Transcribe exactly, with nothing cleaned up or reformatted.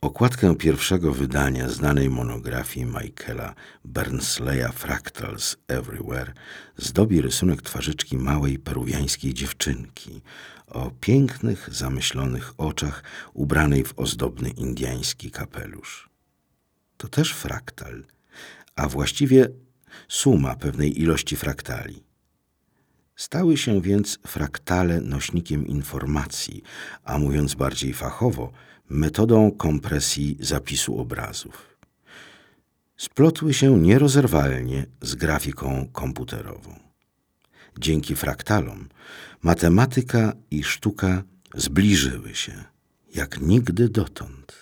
Okładkę pierwszego wydania znanej monografii Michaela Bernsleya Fractals Everywhere zdobi rysunek twarzyczki małej peruwiańskiej dziewczynki o pięknych, zamyślonych oczach ubranej w ozdobny indyjski kapelusz. To też fraktal, a właściwie suma pewnej ilości fraktali. Stały się więc fraktale nośnikiem informacji, a mówiąc bardziej fachowo, metodą kompresji zapisu obrazów. Splotły się nierozerwalnie z grafiką komputerową. Dzięki fraktalom matematyka i sztuka zbliżyły się jak nigdy dotąd.